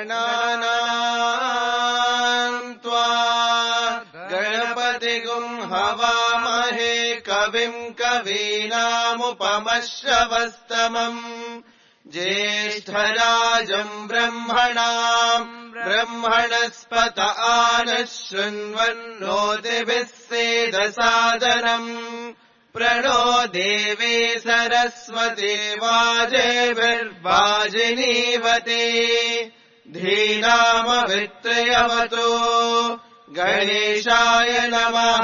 गणानाम् त्वा गणपतिगुम् हवामहे कविम् कवीनामुपमश्रवस्तमम् ज्येष्ठराजम् ब्रह्मणाम् ब्रह्मणस्पत आनः शृण्वन्नोतिभिः सेदसादनम् प्रणो देवी सरस्वती वाजेभिर्वाजिनीवते धीनामवित्रयवतो गणेशाय नमः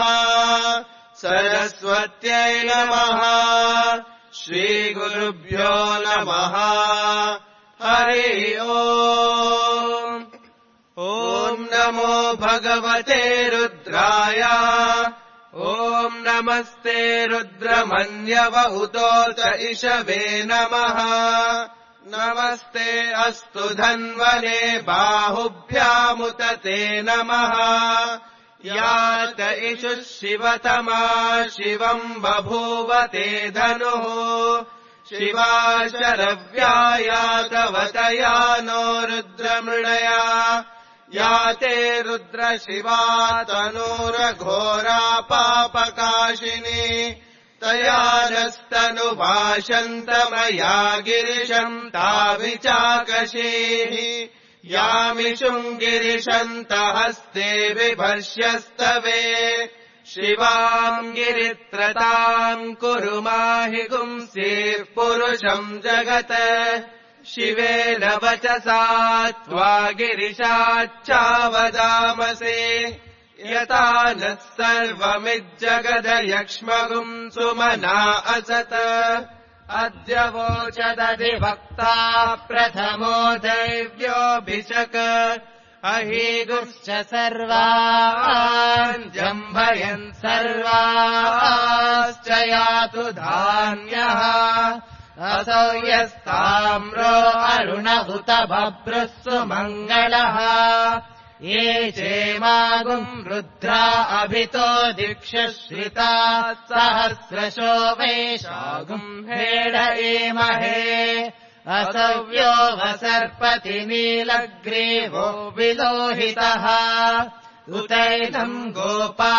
सरस्वत्यै नमः श्रीगुरुभ्यो नमः हरि ओम् ॐ नमो भगवते रुद्राय ॐ नमस्ते रुद्रमन्यवहुतोत इषवे नमः नमस्ते अस्तु धन्वने बाहुभ्यामुत ते नमः यात इषुः शिवतमा शिवम् बभूव ते धनुः शिवा शरव्यायातवतया नो रुद्रमृणया याते रुद्रशिवा तनूरघोरा पापकाशिनी तया नस्तनुभाषन्तमया गिरिशम् ताभिचाकशीः यामिषुम् गिरिशन्तहस्ते बिभर्ष्यस्तवे शिवाम् गिरित्रताम् कुरु माहि पुंसीः पुरुषम् जगत् शिवेन वचसा त्वा गिरिशाच्चावदामसे यथा नः सर्वमिज्जगदयक्ष्मगुम् सुमना असत अद्य वोचदधिवक्ता प्रथमो दैव्योऽभिषक अहीगुश्च सर्वान् जम्भयन् सर्वाश्च यातु धान्यः असौ यस्ताम्रो अरुण उत बभ्रुः सुमङ्गलः ये चेमागुम् रुद्रा अभितो दिक्षश्रिता सहस्रशो वैशागुम् हेडयेमहे असव्यो वसर्पति नीलग्रीवो विलोहितः उतैनम् गोपा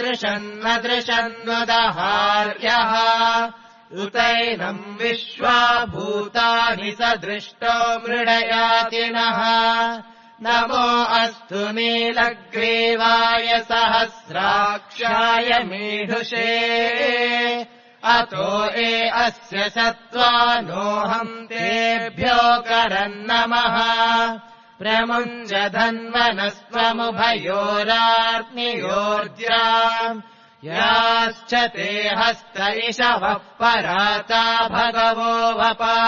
अदृशन्नदृशन्वदहार्यः उतैनम् विश्वा भूतानि सदृष्टो मृडयातिनः नमो अस्तु नीलग्रीवाय सहस्राक्षाय मीढुषे अतो ये अस्य सत्त्वानोऽहम् तेभ्यो करन्नमः प्रमुञ्जधन्वनस्त्वमुभयोराग्नियोर्द्राम् याश्च ते हस्त इषवः पराता भगवो वपा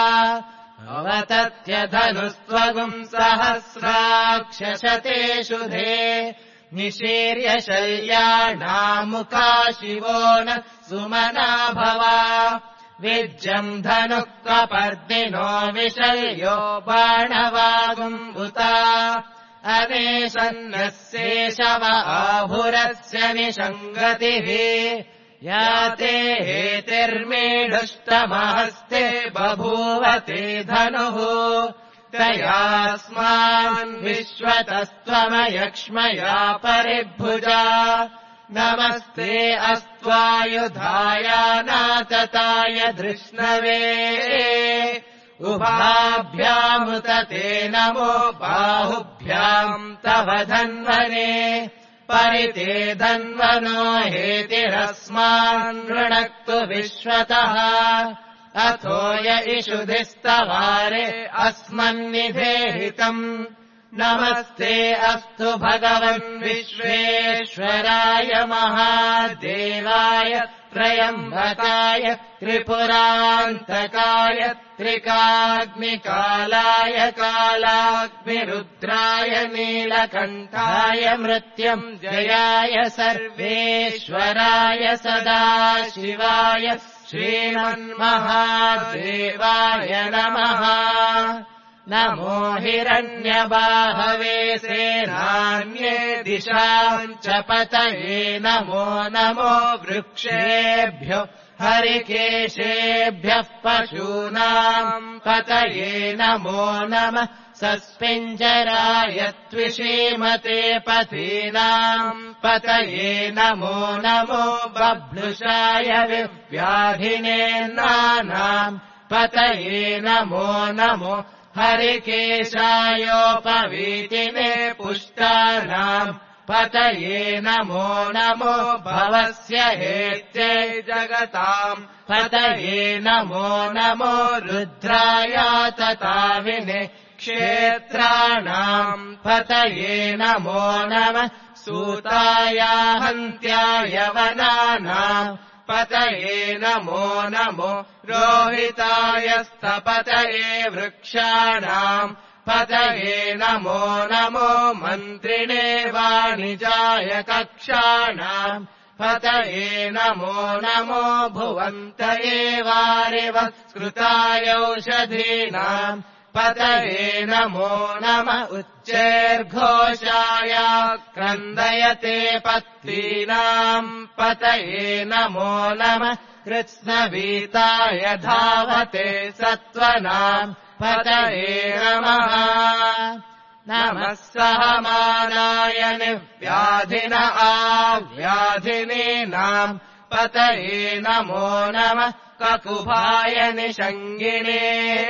अवतत्यधनुस्त्वगुम् सहस्राक्षशते शुधे निशीर्य शल्याणामुखा शिवो न सुमना भवा विज्जम् धनुः कपर्दिनो विशल्यो बाणवागुम्भुता अवेशन्नस्येषव आहुरस्य निषङ्गतिः याते हेतिर्मेढुष्टमहस्ते बभूवते धनुः तयास्मान् विश्वतस्त्वमयक्ष्मया परिभुजा नमस्ते अस्त्वायुधायानातताय धृष्णवे उभाभ्यामुत ते नमो बाहुभ्याम् तव धन्वने परिते धन्वनो हेतिरस्मान् ऋणक्तु विश्वतः अथो य इषुधिस्तवारे अस्मन्निधेहितम् नमस्ते अस्तु भगवन् विश्वेश्वराय महादेवाय त्रयम्बकाय त्रिपुरान्तकाय त्रिकाग्निकालाय कालाग्निरुद्राय नीलकण्ठाय मृत्युञ्जयाय सर्वेश्वराय सदाशिवाय श्रीमन्महादेवाय नमः नमो हिरण्यबाहवे सेनान्ये दिशाम् च पतये नमो नमो वृक्षेभ्यो हरिकेशेभ्यः पशूनाम् पतये नमो नमः सस्पिञ्जराय त्विषीमते पथीनाम् पतये नमो नमो बभ्लुषाय व्याधिनेन्नानाम् पतये नमो नमो हरिकेशायोपवीतिने पुष्टानाम् पतये नमो नमो भवस्य हेत्यै जगताम् पतये नमो नमो रुद्रायातताविने क्षेत्राणाम् पतये नमो नमः सूताया हन्त्याय वनानाम् पतये नमो नमो रोहिताय स्थपतये वृक्षाणाम् पतये नमो नमो मन्त्रिणे वाणिजाय कक्षाणाम् पतये नमो नमो भुवन्तये वारिवत्स्कृतायौषधीनाम् पतये नमो नमः उच्चैर्घोषाय क्रन्दयते पत्नीनाम् पतये नमो नमः कृत्स्नवीताय धावते सत्त्वनाम् पतये नमः नमः सहमानाय निव्याधिन आव्याधिनीनाम् पतये नमो नमः ककुभाय निषङ्गिणे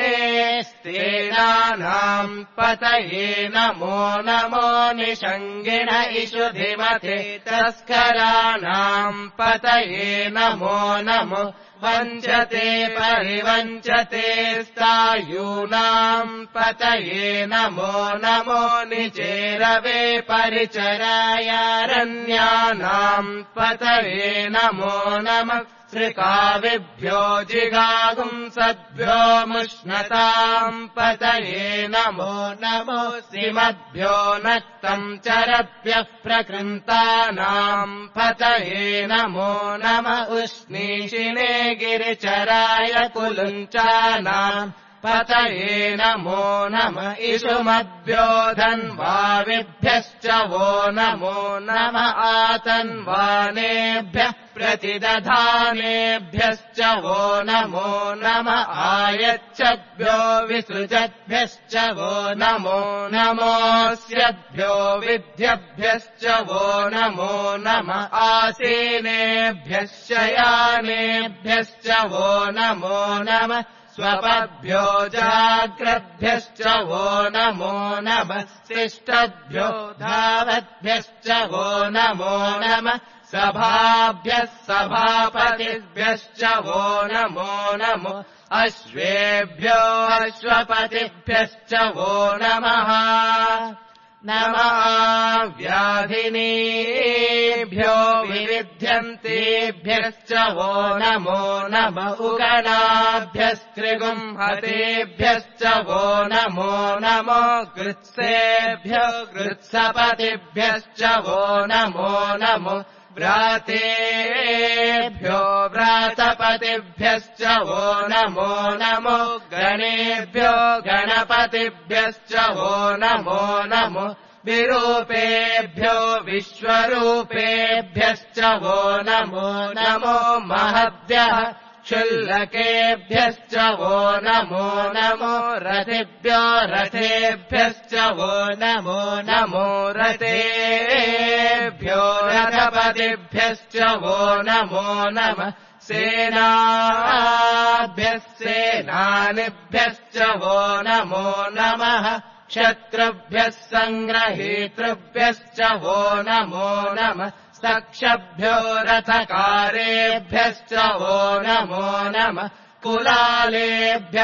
स्तेनानाम् पतये नमो नमो निषङ्गिण इषुधिमते तस्कराणाम् पतये नमो नमो वञ्चते परिवञ्चते स्तायूनाम् पतये नमो नमो निचेरवे परिचरायारण्यानाम् पतये नमो नमः श्रिकाविभ्यो जिगागुंसद्भ्यो मुष्णताम् पतये नमो नमो सिमद्भ्यो नक्तम् चरभ्यः प्रकृन्तानाम् पतये नमो नमः उष्णीषिणे गिरिचराय कुलुञ्चानाम् पतये नमो नमः इषुमद्भ्यो धन्वाविभ्यश्च वो नमो नमः आतन्वानेभ्यः प्रतिदधानेभ्यश्च वो नमो नमः आयच्छद्भ्यो विसृजद्भ्यश्च वो नमो नमोऽस्यद्भ्यो विद्यभ्यश्च वो नमो नमः आसीनेभ्यश्च शयानेभ्यश्च वो नमो नमः स्वपद्भ्यो जाग्रद्भ्यश्च वो नमो नमः शिष्टद्भ्यो धावद्भ्यश्च वो नमो नमः सभाभ्यः सभापतिभ्यश्च वो नमो नमो अश्वेभ्यो अश्वपतिभ्यश्च वो नमः नमः व्याधिनीभ्यो विविध्यन्तेभ्यश्च वो नमो नमः उगणाभ्यस्त्रिगुंहतेभ्यश्च वो नमो नमो कृत्सेभ्यो कृत्सपतिभ्यश्च वो नमो नमो व्रातेभ्यो व्रातपतिभ्यश्च वो नमो नमो गणेभ्यो गणपतिभ्यश्च वो नमो नमो विरूपेभ्यो विश्वरूपेभ्यश्च वो नमो नमो महद्भ्यः क्षुल्लकेभ्यश्च वो नमो नमो रथेभ्यो रथेभ्यश्च वो नमो नमो रथेभ्यो रथपतिभ्यश्च वो नमो नमः सेनाभ्यः सेनानिभ्यश्च वो नमो नमः शत्रुभ्यः सङ्ग्रहेतृभ्यश्च वो नमो नमः सक्षभ्यो रथकारेभ्यश्च वो नमो नमः कुलालेभ्यः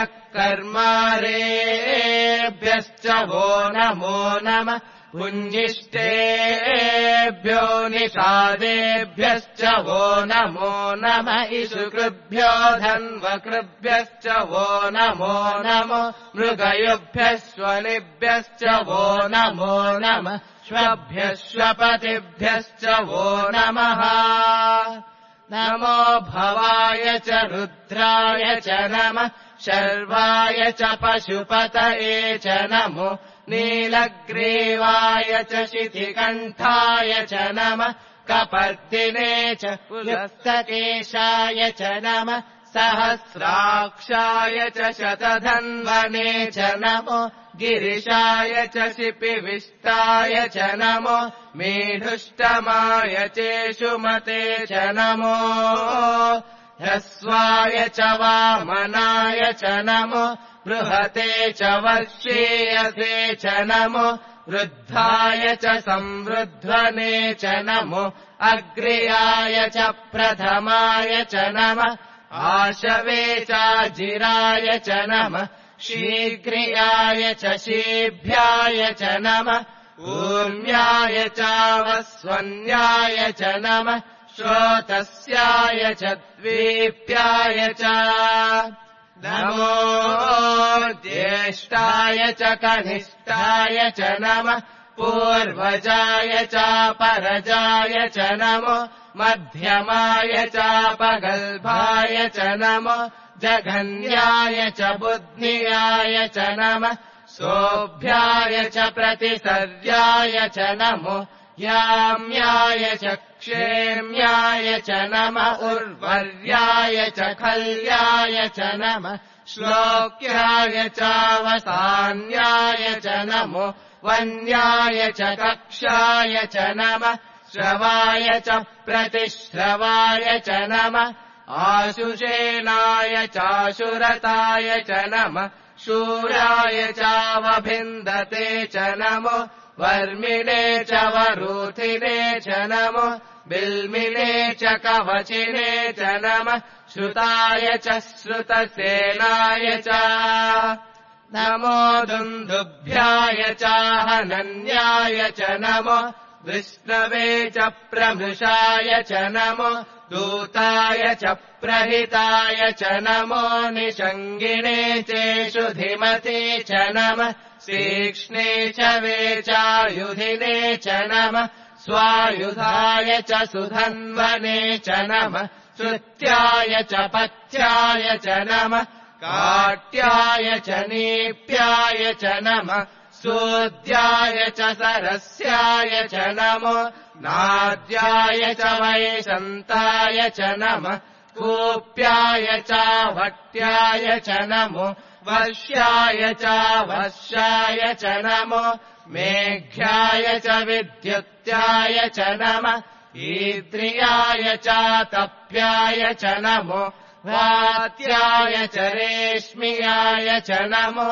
कर्मारेभ्यश्च वो नमो नमः पुञ्जिष्टेभ्यो निषादेभ्यश्च वो नमो नमः इषुकृभ्यो धन्वकृभ्यश्च वो नमो नमो मृगयुभ्यः स्वनिभ्यश्च वो नमो नमः श्वभ्यः श्वपतिभ्यश्च वो नमः नमो भवाय च रुद्राय च नमः शर्वाय च पशुपतये च नमो नीलग्रीवाय च शितिकण्ठाय च नमः कपर्दिने च पुलस्तकेशाय च नमः सहस्राक्षाय च शतधन्वने च नमो गिरिशाय च शिपिविष्टाय च नमो मेढुष्टमाय चेषुमते च नमो ह्रस्वाय च वामनाय च नमो बृहते च वर्षीयसे च नमो वृद्धाय च संवृध्वने च नमो अग्र्याय च प्रथमाय च नमः आशवे चाजिराय च नमः शीघ्रियाय च शीभ्याय च नमः ऊर्म्याय चावस्वन्याय च नमः श्रोतस्याय च द्वीप्याय च नमो ज्येष्ठाय च कनिष्ठाय च नमः पूर्वजाय चापरजाय च नमो मध्यमाय चापगल्भाय च नमो जघन्याय च बुद्ध्याय च नमः सोऽभ्याय च प्रतिसर्याय च नमो याम्याय च क्षेम्याय च नमः उर्वर्याय च खल्याय च नमः श्लोक्याय चावसान्याय च नमो वन्याय च कक्षाय च नमः श्रवाय च प्रतिश्रवाय च नमः आशुषेणाय चाशुरताय च नमः शूराय चावभिन्दते च नमो वर्मिणे च वरूथिने च नमो बिल्मिने च कवचिने च नमः श्रुताय च श्रुतसेनाय च नमो दुन्दुभ्याय चाहनन्याय च नमो विष्णवे च प्रमृषाय च नमो दूताय च प्रहिताय च नमो निषङ्गिणे चेषुधिमते च नमः तीक्ष्णे च वेचायुधिने च नमः स्वायुधाय च सुधन्वने च नमः श्रुत्याय च पथ्याय च नमः काट्याय च नीप्याय च नमः सूद्याय च सरस्याय च नमो नाद्याय च वैशन्ताय च नमः कूप्याय च भट्याय च नमो वर्ष्याय च वर्षाय च नमो मेघ्याय च विद्युत्याय च नमः ईद्रियाय च तप्याय च नमो वात्याय च रेश्मियाय च नमो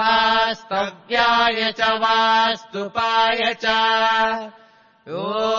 वास्तव्याय च वास्तुपाय च ॐ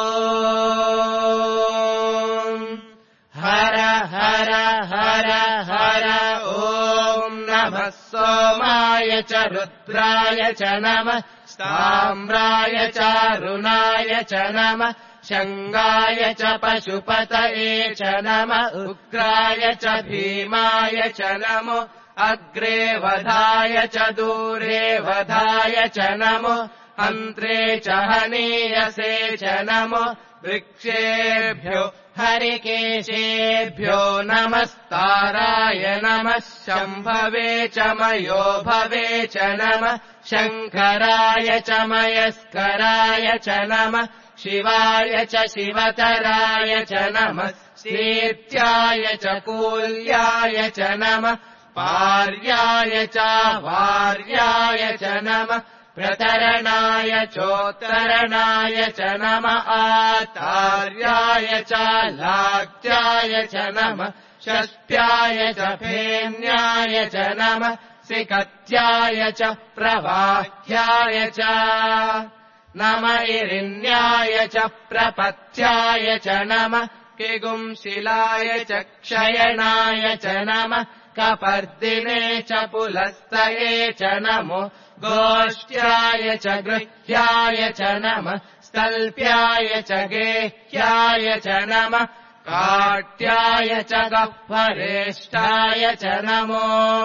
हर हर हर हर ॐ नमः सोमाय च रुद्राय च नमः ताम्राय च रुणाय च नमः शङ्गाय च पशुपतये च नमः उग्राय च भीमाय च नमो अग्रे वधाय च दूरे वधाय च नमो हन्त्रे च हनीयसे च नमो वृक्षेभ्यो हरिकेशेभ्यो नमस्ताराय नमः शम्भवे च मयो भवे च नमः शङ्कराय च मयस्कराय च नमः शिवाय च शिवतराय च नमः शीत्याय च कूल्याय च नमः पार्याय च वार्याय च नमः प्रतरणाय चोत्तरणाय च नमः आतार्याय च लाक्त्याय च नमः षष्ट्याय च फेन्याय च नमः सिकत्याय च प्रवाह्याय च नम इरिन्याय च प्रपथ्याय च नमः किगुंशिलाय च क्षयणाय च नमः कपर्दिने च पुलस्तये च नमो गोष्ट्याय च गृह्याय च नमः स्तल्प्याय च गेह्याय च नमः काट्याय च गह्वरेष्ठाय च नमो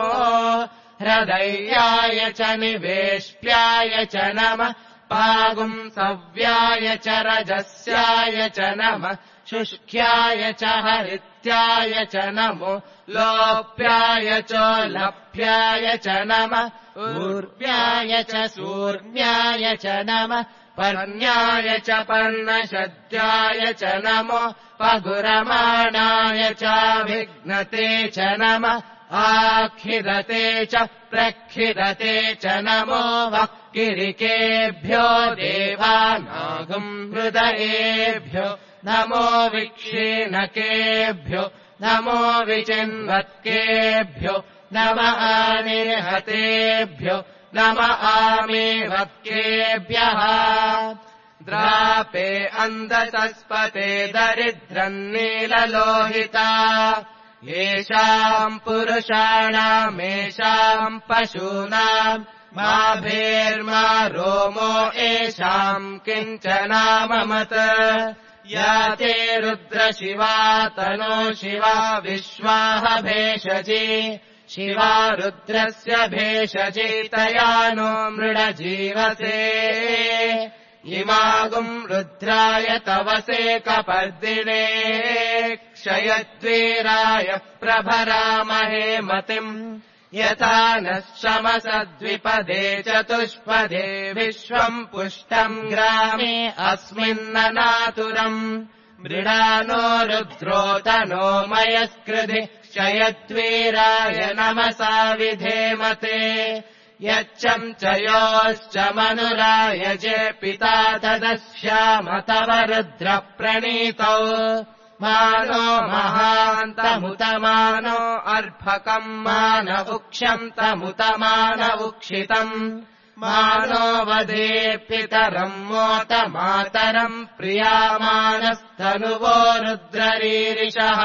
हृदयाय च निवेष्ट्याय च नमः पागुंसव्याय च रजस्याय च नमः शुष्क्याय च हरित्याय च नमो लोप्याय च लभ्याय च नमः ऊर्व्याय च सूर्म्याय च नमः पर्ण्याय च पर्णशद्याय च नमो पगुरमाणाय चाभिघ्नते च नमः आखिरते च प्रखिरते च नमो वक्किरिकेभ्यो देवानागम् हृदयेभ्यो नमो विक्षीणकेभ्यो नमो विचिन्वत्केभ्यो नम आनिर्हतेभ्यो नम आमेवत्केभ्यः द्रापे अन्धसस्पते दरिद्रम् नीललोहिता येषाम् पुरुषाणामेषाम् पशूनाम् मा भेर्मा रोमो येषाम् किञ्चनाममत् या ते रुद्रशिवा तनो शिवा विश्वाह भेषजी शिवा रुद्रस्य भेषजी तया नो मृडजीवसे इमागुम् रुद्राय तवसे कपर्दिने क्षयद्वीराय प्रभरामहे मतिम् यथा नः शमसद्विपदे चतुष्पदे विश्वम् पुष्टम् ग्रामे अस्मिन्ननातुरम् मृडानो रुद्रोतनो मयस्कृधि क्षयद्वीराय नमसा विधेमते यच्चम् च योश्च मनुरायजे पिता तदस्याम तव रुद्रप्रणीतौ मानो महान्तमुतमानो अर्भकम् मान उक्षम् तमुतमान उक्षितम् मानो वदे पितरम् मोत मातरम् प्रियामानस्तनुवो रुद्ररीरिषः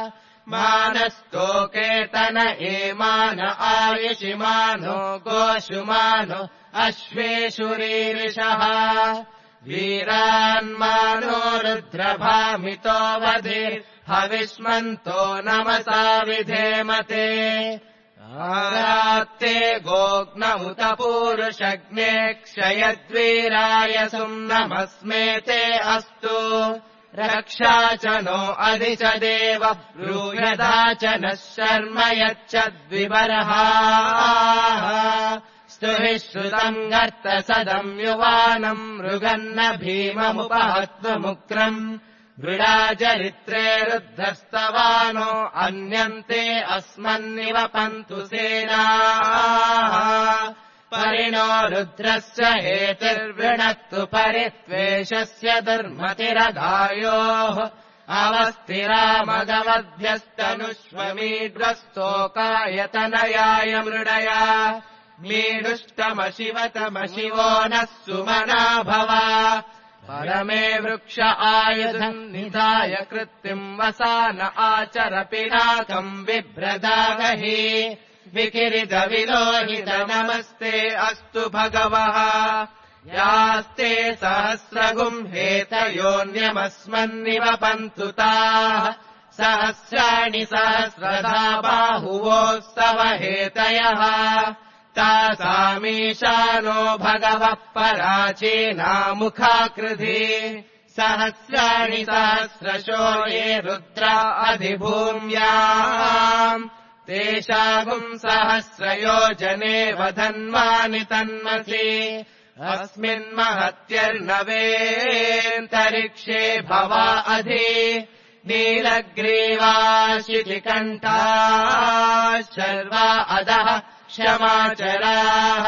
मानस्तोकेतन एमान आयुषिमानो गोषुमानो अश्वेषुरीरिषः वीरान्मानो रुद्रभामितो वधे हविष्मन्तो नमसा विधेमते आरात्ते गोग्न उत पूरुषग्ने क्षयद्वीराय सुम्नमस्मेते अस्तु रक्षा च नो अधि च देव ब्रूयदा च नः शर्म यच्चद्विबर्हा स्तुहि श्रुतम् गर्तसदम् युवानम् मृगन्न भीममुपहत्वमुग्रम् मृडाचरित्रे रुद्धस्तवानो अन्यन्ते अस्मन्निव पन्तु सेनाः परिणो रुद्रस्य हेतिर्वृणक्तु परित्वेषस्य दुर्मतिरगायोः अवस्थिरामगवद्भ्यस्तनुष्वमीड्वस्तोकायतनयाय मृडया मीडुष्टमशिवतमशिवो नः सुमना भवा परमे वृक्ष आयुधम् निधाय कृत्तिम् वसान आचर पिनाकम् बिभ्रदागहि विकिरितविलोहित नमस्ते अस्तु भगवः यास्ते सहस्रगुम् हेतयोऽन्यमस्मन्निव पन्तु ताः सहस्राणि सहस्रधा बाहुवोस्तव हेतयः तासामीशानो भगवः पराचीनामुखाकृधि सहस्राणि सहस्रशो ये रुद्रा अधिभूम्याम् तेषागुम् सहस्रयोजने वधन्वानि तन्मसि अस्मिन्महत्यर्नवेऽन्तरिक्षे भवा अधि नीलग्रीवाशितिकण्ठा शर्वा अधः क्षमाचराः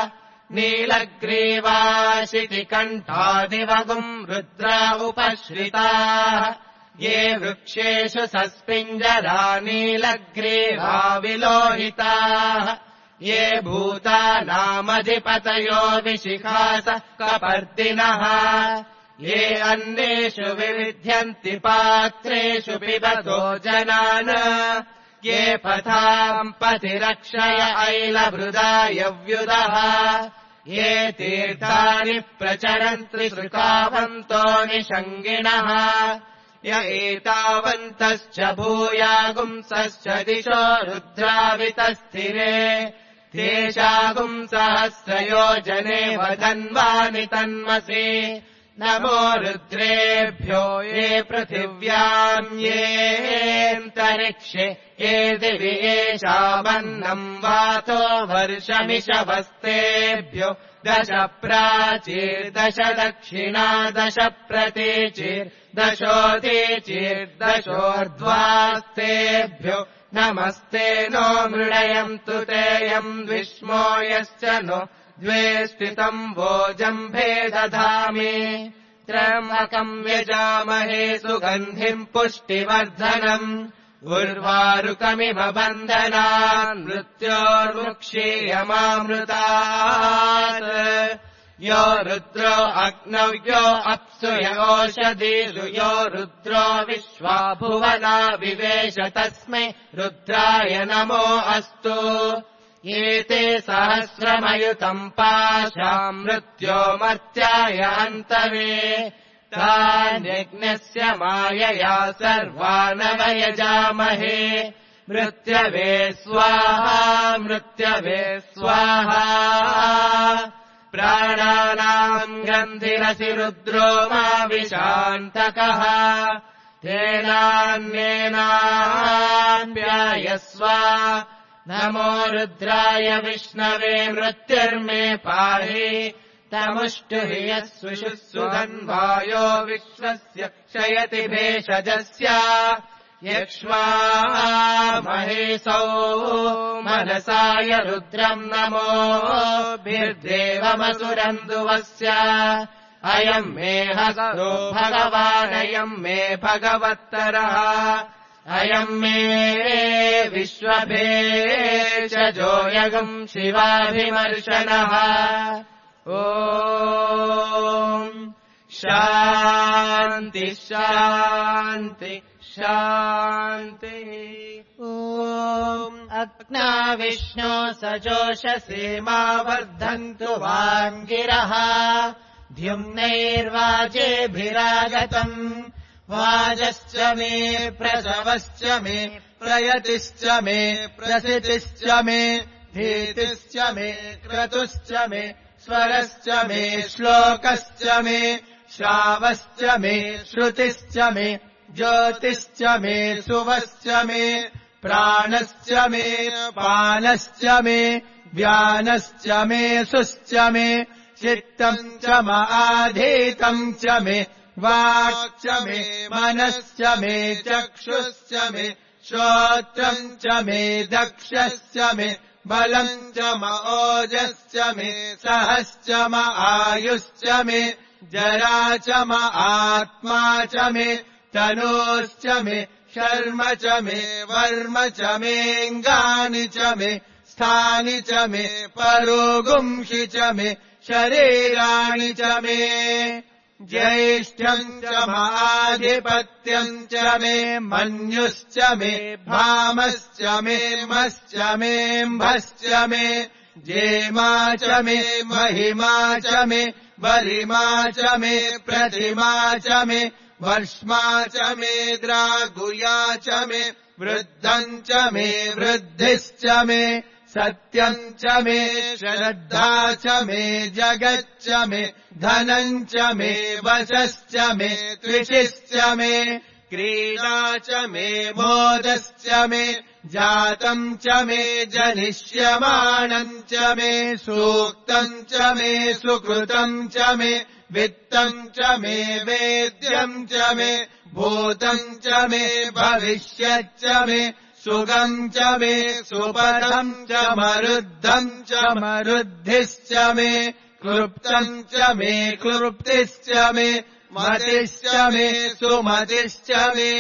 नीलग्रीवाशितिकण्ठादिवगुम् रुद्रा उपश्रिताः ये वृक्षेषु सस्पिञ्जरा नीलग्रीवा विलोहिताः ये भूतानामधिपतयो विशिखास कपर्दिनः ये अन्येषु विविध्यन्ति पात्रेषु पिबतो जनान् ये पथाम् पथिरक्षय ऐलभृदायव्युदः ये तीर्थानि प्रचरन्ति श्रुकावन्तो निषङ्गिणः य एतावन्तश्च भूयागुंसश्च दिशो रुद्रावितस्थिरे तेषागुम् सहस्रयोजने वधन्वानि तन्मसि नमो रुद्रेभ्यो ये पृथिव्याम् येऽन्तरिक्षे ये दिवि येषामन्नम् वातो वर्षमिषवस्तेभ्यो 10 प्राचीर्दश दक्षिणा 10 प्रतीचीर्दशोदीचीर्दशोर्ध्वास्तेभ्यो नमस्ते नो मृडयन्तु तेयम् विष्मो यश्च नो द्वे स्थितम् वोजम्भे दधामि त्र्यम्बकम् यजामहे सुगन्धिम् पुष्टिवर्धनम् उर्वारुकमिव बन्धनान् मृत्योर्मुक्षीयमामृतात् यो रुद्रो अग्नौ यो अप्सु योषधीषु यो रुद्रो विश्वा भुवना विवेश तस्मै रुद्राय नमो अस्तु एते सहस्रमयुतम् पाशाम् मृत्योमर्त्याय हन्तवे तान्यज्ञस्य मायया सर्वानवयजामहे मृत्यवे स्वाहा मृत्यवे स्वाहा प्राणानाम् गन्धिरसि रुद्रो मा विशान्तकः तेनान्येनान्यायस्व नमो रुद्राय विष्णवे मृत्युर्मे पाहि तमुष्टुहि यः सुषुत्सुधन्वायो विश्वस्य क्षयति भेषजस्य यक्ष्मा महेशौ मनसाय रुद्रम् नमोभिर्देवमसुरन्दुवस्य अयम् मे हस्तो भगवानयम् मे भगवत्तरः अयम् मे विश्वभेषजो यगम् शिवाभिमर्शनः ॐ शान्ति शान्ति शान्तिः ॐ अग्ना विष्णो सजोषसे मा वर्धन्तु वाङ्गिरः द्युम्नैर्वाजेभिरागतम् वाजश्च मे प्रसवश्च मे प्रयतिश्च मे प्रसितिश्च मे धीतिश्च मे क्रतुश्च मे स्वरश्च मे श्लोकश्च मे श्रावश्च मे श्रुतिश्च मे ज्योतिश्च मे सुवश्च मे प्राणश्च मे पानश्च मे व्यानश्च मे सुश्च मे चित्तम् च आधीतम् च मे वाक् च मे मनश्च मे चक्षुश्च मे श्रोत्रम् च मे दक्षश्च मे बलम् च ओजश्च मे सहश्च आयुश्च मे जरा च आत्मा च मे तनोश्च मे शर्म च मे वर्म च मेऽङ्गानि च मे स्थानि च मे परोगुंहि च मे शरीराणि च मे ज्येष्ठम् च आधिपत्यम् च मे मन्युश्च मे भामश्च मे मश्च मेऽम्भश्च मे जेमा च मे महिमा च मे बलिमा च मे प्रतिमा च मे वर्ष्मा च मे द्रागुया च मे वृद्धम् च मे वृद्धिश्च मे सत्यम् च मे श्रद्धा च मे जगच्च मे धनम् च मे वशश्च मे त्रिशिश्च मे क्रीडा च मे मोदश्च मे जातम् च मे जनिष्यमाणम् च मे सूक्तम् च मे सुकृतम् च मे वित्तम् च मे वेद्यम् च मे भूतम् च मे भविष्यच्च मे सुगम् च मे सुपदम् च मरुद्धम् च मरुद्धिश्च मे क्लृप्तम् च मे क्लृप्तिश्च मे मतिश्च मे सुमतिश्च मे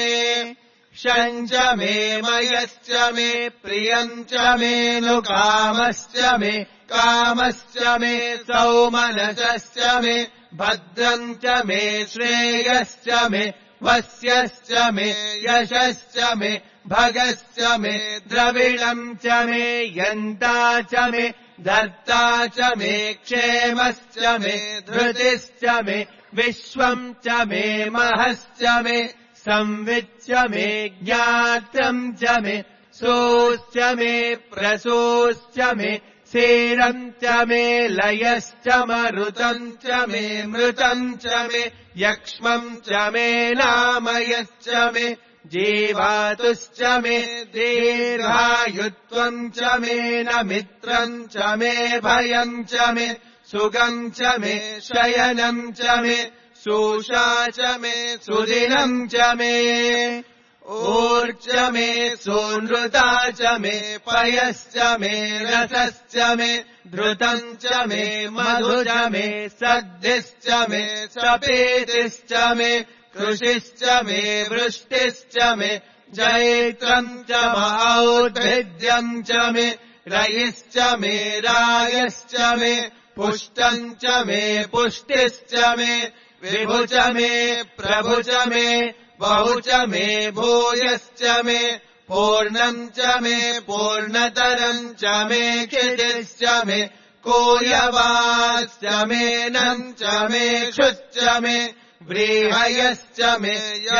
क्षम् च मे मयश्च मे प्रियम् च मे नुकामश्च मे कामश्च मे सौमनसश्च मे भद्रम् च मे श्रेयश्च मे वस्यश्च मे यशश्च मे भगश्च मे द्रविणम् च मे यन्ता च मे धर्ता च मे क्षेमश्च मे धृतिश्च मे विश्वम् च मे महश्च मे संविच्च मे ज्ञात्रम् च मे सोश्च मे प्रसोश्च मे सेरम् च मे लयश्च मरुतम् च मे मृतम् च मे यक्ष्मम् च मे नामयश्च मे जीवातुश्च मे दीर्घायुत्वम् च मे न मित्रम् च मे भयम् च मे सुगम् च मे शयनम् च मे सूषा च मे सुदिनम् च मे ऊर्च मे सोनृता च मे पयश्च मे रसश्च मे धृतम् च मे मधु च मे सद्दिश्च मे सपेतिश्च मे कृषिश्च मे वृष्टिश्च मे जैत्रम् च औद्भिद्यम् च मे रयिश्च मे रायश्च मे पुष्टम् च मे पुष्टिश्च मे विभु च मे प्रभु च मे बहु च मे भूयश्च मे पूर्णम् च मे पूर्णतरम् च मे क्षितिश्च मे कोयवाश्च मे नम् च मे क्षुच्च मे व्रीहयश्च मे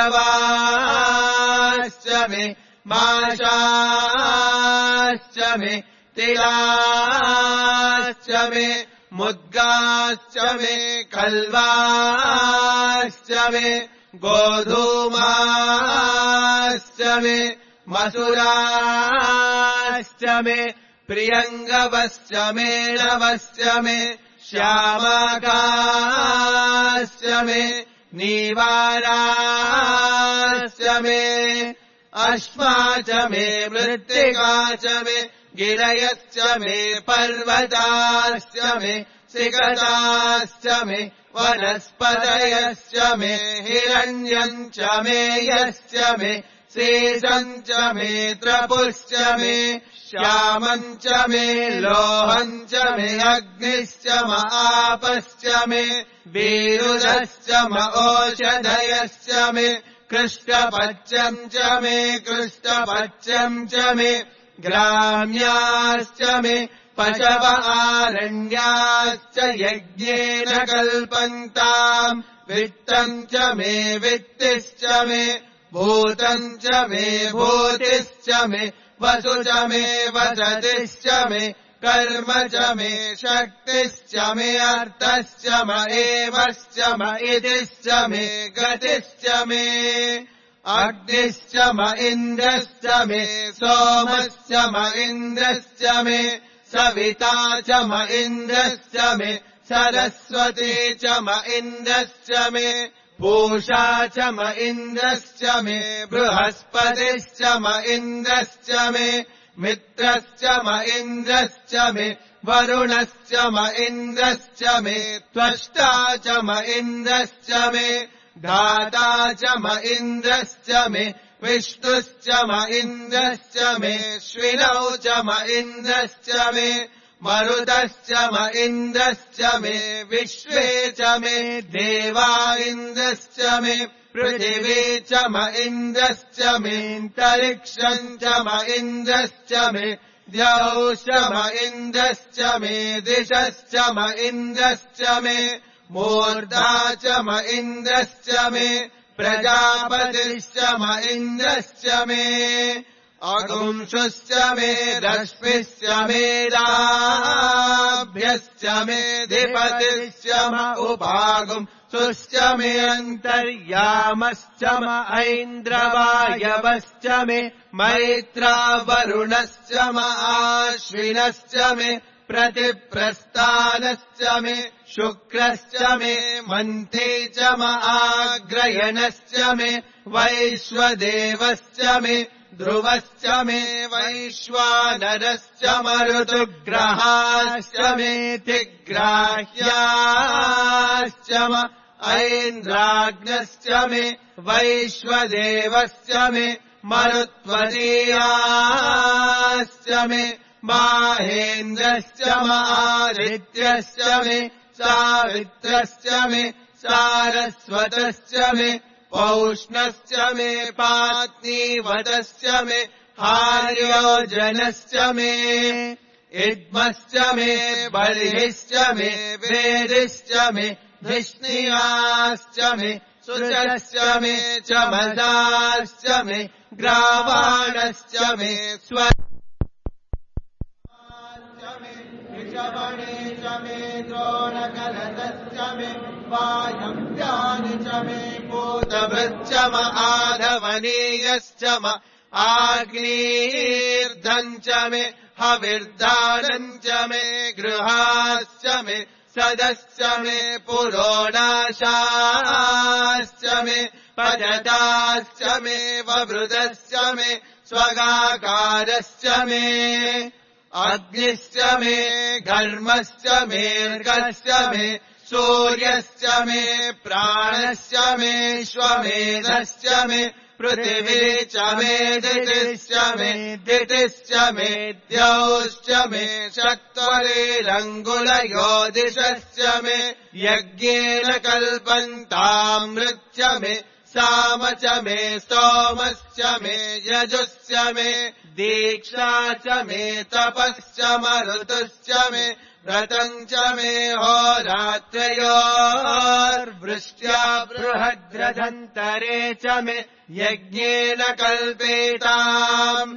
यवाश्च मे माशाश्च मे तिलाश्च मे मुद्गाश्च मे कल्वाश्च मे गोधूमाश्च मे मसुराश्च मे प्रियङ्गवश्च मे नवश्च मे श्यामाकाश्च मे नीवाराश्च मे अश्मा च मे मृत्तिका च मे गिरयश्च मे पर्वताश्च मे सिकताश्च मे वनस्पतयश्च मे हिरण्यम् च मे यश्च मे शेषम् च मे त्रपुश्च मे श्यामम् च मे लोहम् च मे अग्निश्च म आपश्च मे वीरुदश्च म ओषधयश्च मे कृष्णपच्यम् च मे कृष्णपच्यम् च मे ग्राम्याश्च मे पशव आरण्याश्च यज्ञेन कल्पन्ताम् वित्तम् च मे वित्तिश्च मे भूतम् च मे भूतिश्च मे वसु च मे वसतिश्च मे कर्म च मे शक्तिश्च मे अर्थश्च म एवश्च म इतिश्च मे गतिश्च मे अग्निश्च म इन्द्रश्च मे सोमश्च म इन्द्रश्च मे सविता च म इन्द्रश्च मे सरस्वती च म इन्द्रश्च मे पूषा च म इन्द्रश्च मे बृहस्पतिश्च म इन्द्रश्च मे मित्रश्च म इन्द्रश्च मे वरुणश्च म इन्द्रश्च मे त्वष्टा च म इन्द्रश्च मे धाता च म इन्द्रश्च मे विष्णुश्च म इन्द्रश्च मे श्विनौ च म इन्द्रश्च मे मरुतश्च म इन्द्रश्च मे विश्वे च मे देवा इन्द्रश्च मे पृथिवी च म इन्द्रश्च मेऽन्तरिक्षम् च म इन्द्रश्च मे द्यौश्च म इन्द्रश्च मे दिशश्च म इन्द्रश्च मे मूर्धा च म इन्द्रश्च मे प्रजापतिश्च म इन्द्रश्च मे अगुंशुश्च मे रश्मिश्च मे लाभ्यश्च मे धिपतिश्च म उपागुंसुश्च मे अन्तर्यामश्च म ऐन्द्रवायवश्च मे मैत्रा वरुणश्च म आश्विनश्च मे प्रतिप्रस्थानश्च मे शुक्रश्च मे मन्थे च म आग्रयणश्च मे वैश्वदेवश्च मे ध्रुवश्च मे वैश्वानरश्च मरुतुग्रहाश्च मे तिग्राह्याश्च म ऐन्द्राग्नश्च मे वैश्वदेवश्च मे मरुत्वदीयाश्च मे माहेन्द्रश्च मादित्यश्च मे सावित्रश्च मे सारस्वतश्च मे पौष्णश्च मे पात्नीवतश्च मे हार्योजनश्च मे इद्मश्च मे बर्हिश्च मे वेदिश्च मे धिष्णियाश्च मे सुरश्च मे चमसाश्च मे ग्रावाणश्च मे स्व श्रवणे च मे द्रोणकलशश्च मे वायव्यानि च मे भूतभृच्च म आधवनीयश्च म आग्नेर्धम् च मे हविर्दानम् च मे गृहाश्च मे सदश्च मे पुरोणाशाश्च मे पजताश्च मे ववृदश्च मे स्वगाकारश्च मे अग्निश्च मे घर्मश्च मेऽर्कश्च मे सूर्यश्च मे प्राणश्च मे श्वमेधश्च मे पृथिवी च मे दितिश्च मे द्यौश्च मे चत्वरेरङ्गुलयोदिशश्च मे यज्ञेन कल्पन्तामृच्च मे साम च मे स्तोमश्च मे यजुश्च मे दीक्षा च मे तपश्च मरुतश्च मे व्रतम् च मे होरात्रयोर्वृष्ट्या बृहद्रथन्तरे च मे यज्ञेन कल्पेताम्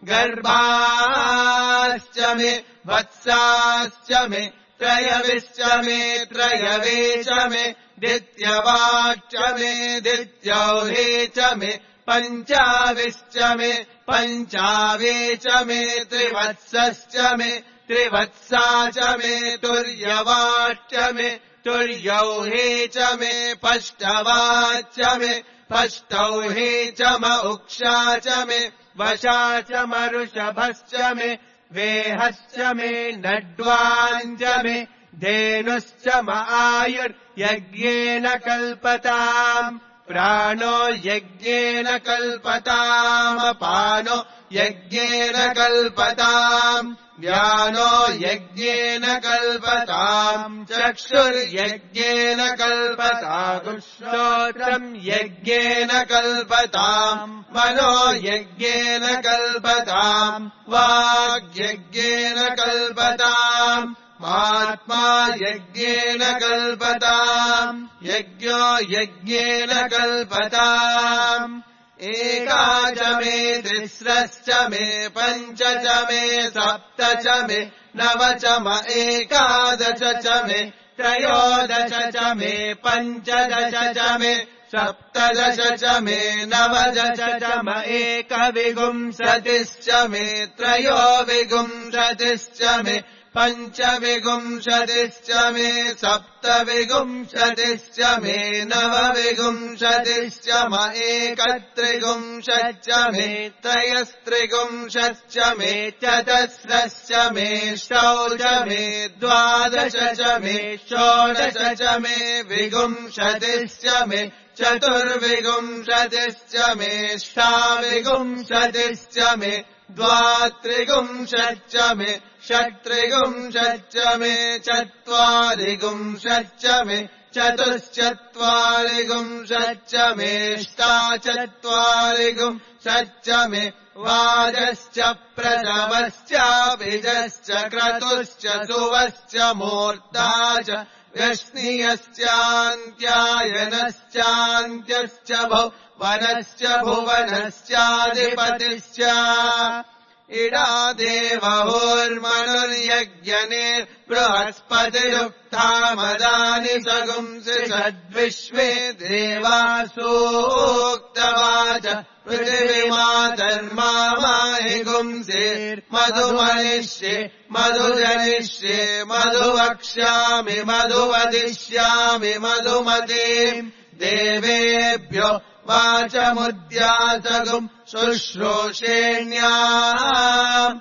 गर्भाश्च मे वत्साश्च मे त्रयविश्च मे त्रयवे च मे दित्यवाच्च मे दित्यौहे च मे पञ्चाविश्च मे पञ्चावे च मे त्रिवत्सश्च मे त्रिवत्सा च मे तुर्यवाच्च मे तुर्यौहे च मे पष्टवाच्च मे पष्टौहे च म उक्षा च मे वशा च मरुषभश्च मे वेहश्च मे नड्वाञ्च मे धेनुश्च म आयुर्यज्ञेन कल्पताम् प्राणो यज्ञेन कल्पताम् अपानो यज्ञेन कल्पताम् व्यानो यज्ञेन कल्पताम् चक्षुर्यज्ञेन कल्पताम् श्रोत्रम् यज्ञेन कल्पताम् मनो यज्ञेन कल्पताम् वाग्यज्ञेन कल्पताम् आत्मा यज्ञेन कल्पताम् यज्ञो यज्ञेन कल्पताम् एका च मे तिस्रश्च मे पञ्च च मे सप्त च मे नव च म एकादश च मे त्रयोदश च मे पञ्चदश च मे सप्तदश च मे नवदश च म एकविंशतिश्च मे त्रयोविंशतिश्च मे पञ्चविंशतिश्च मे सप्तविंशतिश्च मे नवविंशतिश्च म एकत्रिंशच्च मे त्रयस्त्रिंशच्च मे चतस्रश्च मे षोडश मे द्वादश च मे षोडश च मे विंशतिश्च मे चतुर्विंशतिश्च मे षाविंशतिश्च मे द्वात्रिंशच्च मे षट्त्रिंशच्च मे चत्वारिंशच्च मे चतुश्चत्वारिंशच्च मे अष्टाचत्वारिंशच्च मे वाजश्च प्रसवश्च बीजश्च क्रतुश्च सुवश्च मूर्धा च व्यश्नियश्चान्त्यायनश्चान्त्यश्च भुवनश्च भुवनश्चाधिपतिश्च इडा देवहोर्मनुर्यज्ञनेर् बृहस्पतिरुक्तामदानि सगुंसि सद्विश्वे देवासूक्तवाच पृथिवीमातर्माहि गुंसेर्मधुमनिष्ये मधुजनिष्ये मधुवक्ष्यामि मधुवदिष्यामि मधुमतीम् देवेभ्यो वाचमुद्यासगुम् शुश्रूषेण्याम्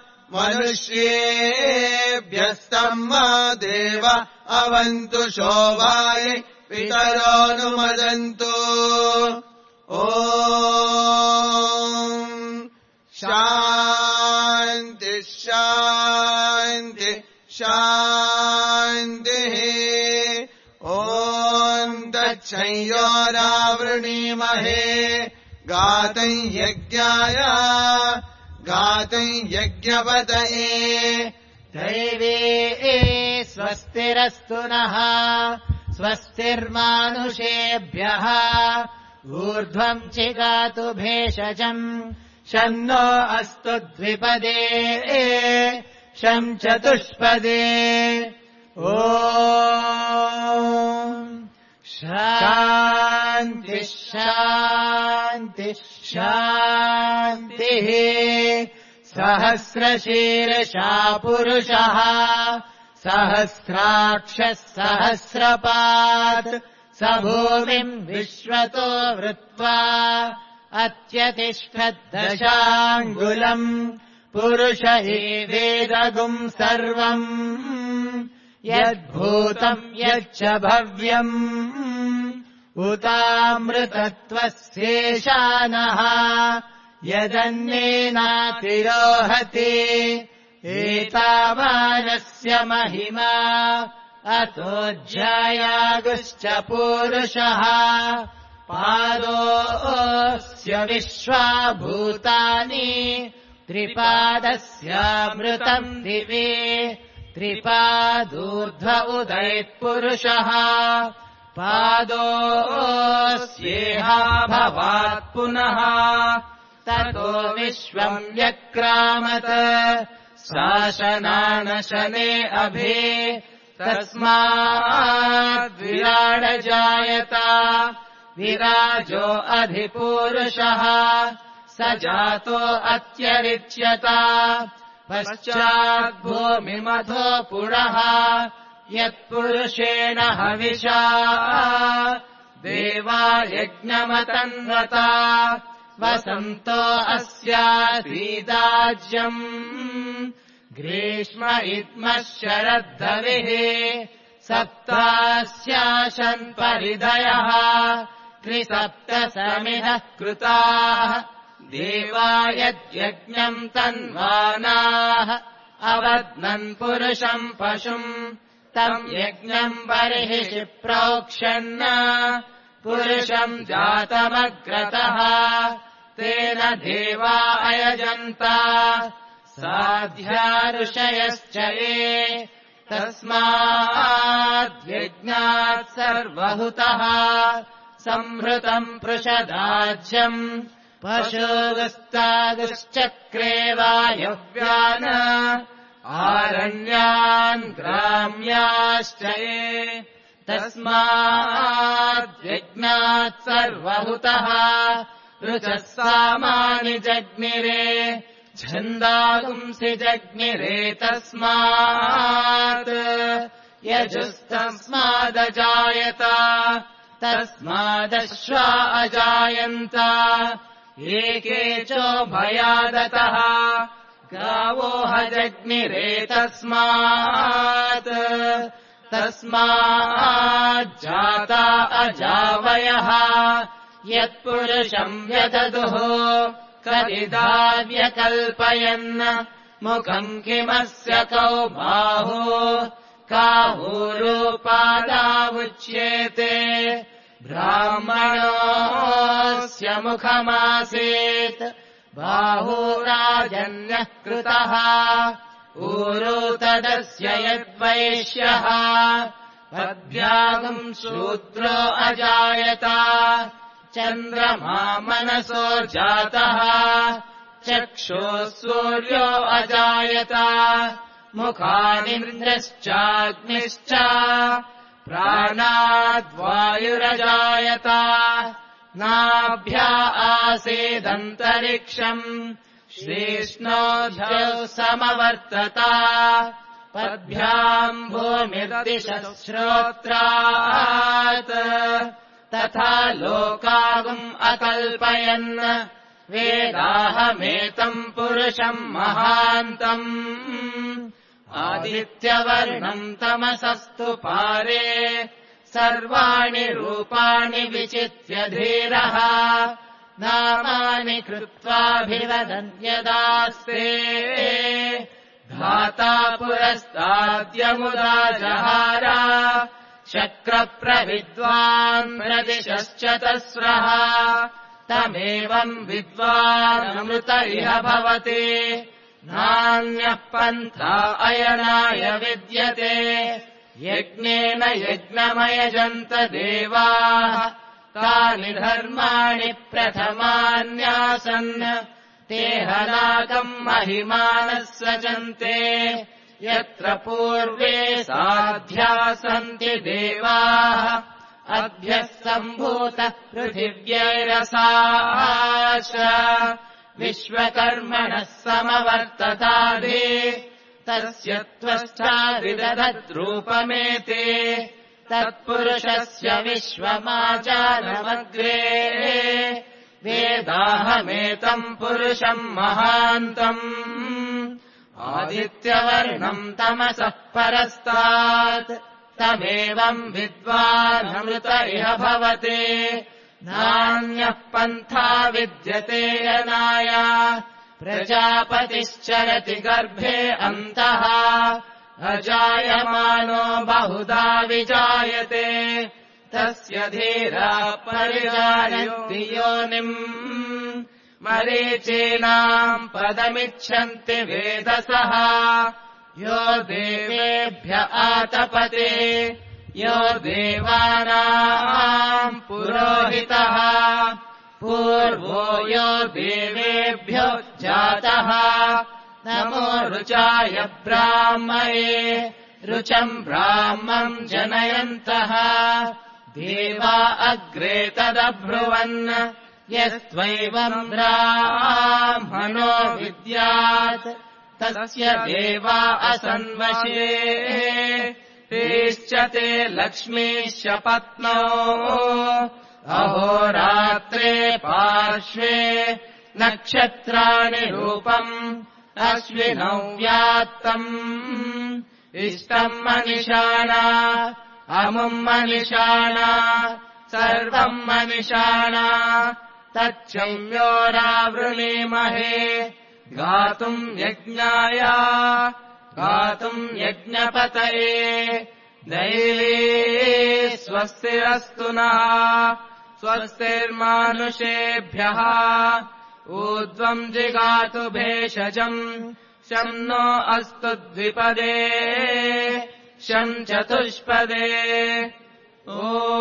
मनुष्येभ्यस्तम् मा देव अवन्तु शोभाय पितरोऽनुमदन्तु ॐ शान्ति शान्ति शान्तिः ॐ तच्छंयोरावृणीमहे गातम् यज्ञाय गातम् यज्ञपतये दैवे स्वस्तिरस्तु नः स्वस्तिर्मानुषेभ्यः ऊर्ध्वम् चिगातु भेषजम् शन्नो अस्तु द्विपदे शं चतुष्पदे ॐ शान्तिः शान्तिः शान्तिः सहस्रशीर्षा पुरुषः सहस्राक्षः सहस्रपात् स भूमिम् विश्वतो वृत्वा अत्यतिष्ठद्दशाङ्गुलम् पुरुष एवेदगुम् सर्वम् यद्भूतम् यच्च भव्यम् उतामृतत्वस्येषानः यदन्येनातिरोहति एतावानस्य महिमा अतोऽज्यायागुश्च पूरुषः पादोऽस्य विश्वाभूतानि त्रिपादस्यामृतम् दिवे त्रिपादूर्ध्व उदयत्पुरुषः पादोऽस्येहाभवात् पुनः ततो विश्वम् व्यक्रामत शासनानशने अभे तस्माद्विराडजायत विराजो अधिपूरुषः स जातो अत्यरिच्यत पश्चाद्भूमिमथो पुरः यत्पुरुषेण हविषा देवा यज्ञमतन्वता वसन्तो अस्यासीदाज्यम् ग्रीष्म इद्मः शरद्धविः सप्तास्याशन् परिधयः त्रिसप्तसमिधः कृताः देवा यद्यज्ञम् तन्वानाः अवद्नन् पुरुषम् पशुम् तम् यज्ञम् बर्हिषि प्रोक्षन् पुरुषम् जातमग्रतः तेन देवा अयजन्त साध्या ऋषयश्च ये तस्माद्यज्ञात् सर्वहुतः संहृतम् पृषदाज्यम् पशुगस्तागश्चक्रे वायव्यान् आरण्यान् ग्राम्याश्च ये तस्माद्यज्ञात् सर्वहुतः ऋचः सामानि जग्निरे छन्दागुंसि जग्निरे तस्मात् यजुस्तस्मादजायत तस्मादश्वा अजायन्त एके चोभयादतः गावोह जग्निरे तस्मात् तस्माज्जाता अजावयः यत्पुरुषम् व्यददुः कदिदा व्यकल्पयन् मुखम् किमस्य कौ बाहो कावूरूपादावुच्येते ब्राह्मणोऽस्य मुखमासीत् बाहुराजन्यः कृतः ऊरू तदस्य यद्वैश्यः पद्भ्यागम् शूद्रो अजायत चन्द्रमा मनसो जातः चक्षुः सूर्यो अजायत मुखानिन्द्रश्चाग्निश्च प्राणाद्वायुरजायत नाभ्या आसीदन्तरिक्षम् श्रीष्णोऽध्यौ समवर्तत पद्भ्याम् भूमिर्दिशः श्रोत्रात् तथा लोकागुम् अकल्पयन् वेदाहमेतम् पुरुषम् महान्तम् आदित्यवर्णम् तमसस्तु पारे सर्वाणि रूपाणि विचित्य धीरः नामानि कृत्वाभिवदन्त्यदास्ते धाता पुरस्ताद्यमुदा जहार शक्रप्रविद्वान् प्रदिशश्चतस्रः तमेवम् विद्वानमृत इह भवति नान्यः पन्था अयनाय विद्यते यज्ञेन यज्ञमयजन्त देवाः तानि धर्माणि प्रथमान्यासन् ते हलाकम् महिमानः सजन्ते यत्र पूर्वे साध्या सन्ति देवाः अभ्यः सम्भूत पृथिव्यैरसाश विश्वकर्मणः समवर्ततादे तस्य त्वष्टादिदधद्रूपमेते तत्पुरुषस्य विश्वमाचारमग्रे वेदाहमेतम् पुरुषम् महान्तम् आदित्यवर्णम् तमसः परस्तात् तमेवम् विद्वानमृत इह भवते नान्यः पन्था विद्यते यनाय प्रजापतिश्चरति गर्भे अन्तः अजायमानो बहुधा विजायते तस्य धीरा परिजायन्ति योनिम् मरीचीनाम् पदमिच्छन्ति वेदसः यो देवेभ्य आतपते यो देवानाम् पुरोहितः पूर्वो यो देवेभ्यो जातः नमो रुचाय ब्राह्मये रुचम् ब्राह्मम् जनयन्तः देवा अग्रे तदब्रुवन् यस्त्वैवम् ब्राह्मणो विद्यात् तस्य देवा असन्वशे तेश्च ते लक्ष्मीश्च पत्नो अहोरात्रे पार्श्वे नक्षत्राणि रूपम् अश्विनौ व्यात्तम् इष्टम् मनिषाणा अमुम् मनिषाणा सर्वम् मनिषाणा तच्छम्योरावृणीमहे गातुम् यज्ञाय गातुम् यज्ञपतये दैवी स्वस्तिरस्तु नः स्वस्तिर्मानुषेभ्यः ऊर्ध्वम् जिगातु भेषजम् शम् नो अस्तु द्विपदे शम् चतुष्पदे ॐ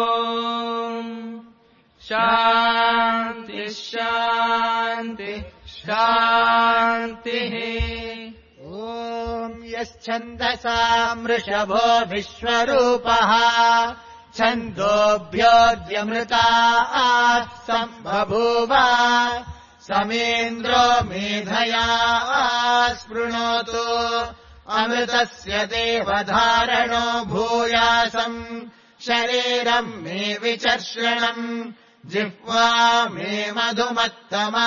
शान्ति शान्ति शान्तिः ॐ यश्छन्दसाम् वृषभो विश्वरूपः छन्दोभ्योऽद्यमृताः सम्बभूव समेन्द्रो मेधया स्पृणोतु अमृतस्य देवधारणो भूयासम् शरीरम् मे विचर्षणम् जिह्वा मे मधुमत्तमा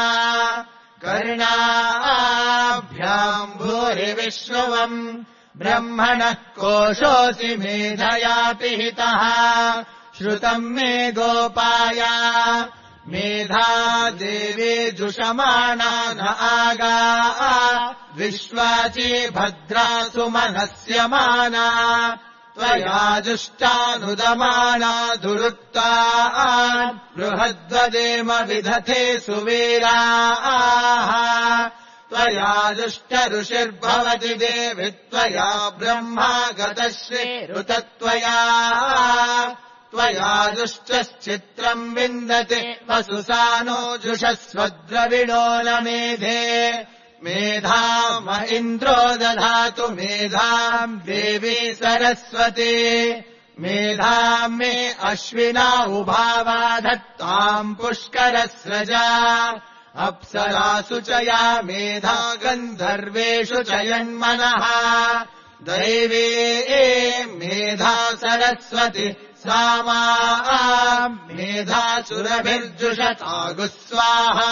कर्णाभ्याम् भूरिविश्रुवम् ब्रह्मणः कोशोऽसि मेधया पिहितः श्रुतम् मे गोपाय मेधा देवी जुषमाणा न आगा विश्वाची भद्रा सुमनस्यमाना त्वया जुष्टानुदमाना दुरुक्ता बृहद्वदेम विदधे सुवीराः त्वया जुष्टऋषिर्भवति देवि त्वया ब्रह्मा गतश्रीरुतत्वया त्वया जुष्टश्चित्रम् विन्दते वसुसानो जुषस्वद्रविणो न मेधे मेधाम इन्द्रो दधातु मेधाम् देवी सरस्वती मेधाम् मे अश्विना उभावा धत्ताम् पुष्करस्रजा अप्सरासु च या मेधा गन्धर्वेषु च यन्मनः दैवी मेधा सरस्वती सामा मेधा सुरभिर्जुषतागुस्वाहा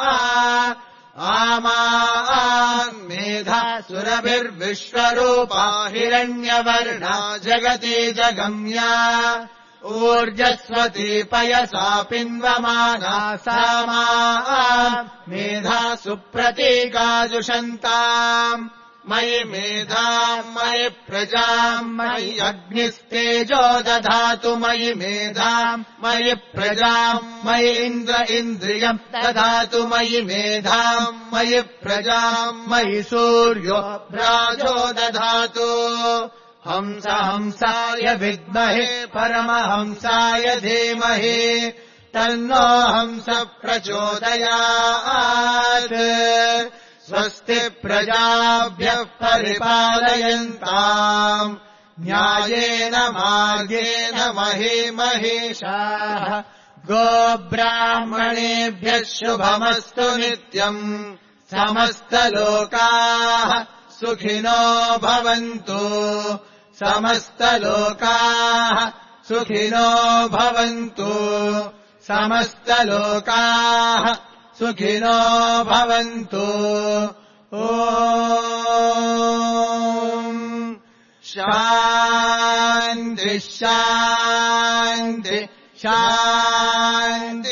आमा मेधा सुरभिर्विश्वरूपा हिरण्यवर्णा जगति जगम्या ऊर्जस्वती पयसा पिन्वमाना सामा मेधा सुप्रतीका जुषन्ताम् मयि मेधाम् मयि प्रजाम् मयि अग्निस्तेजो दधातु मयि मेधाम् मयि प्रजाम् मयि इन्द्र इन्द्रियम् दधातु मयि मेधाम् मयि प्रजाम् मयि सूर्यो भ्राजो दधातु हंस हंसाय विद्महे परमहंसाय धीमहि तन्नो हंस प्रचोदयात् स्वस्ति प्रजाभ्यः परिपालयन्ताम् न्यायेन मार्गेण महीमहेशाः गोब्राह्मणेभ्यः शुभमस्तु नित्यम् समस्तलोकाः सुखिनो भवन्तु समस्तलोकाः सुखिनो भवन्तु समस्तलोकाः सुखिनो भवन्तु ॐ शान्ति शान्ति शान्ति